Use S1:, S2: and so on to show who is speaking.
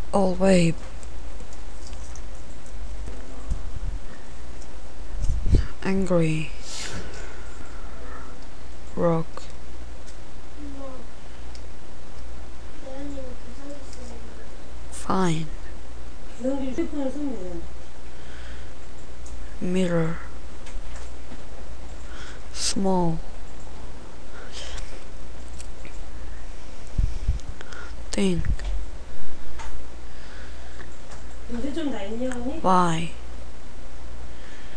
S1: All wave. Angry. Rock. Fine. Mirror. Small. Think. Why?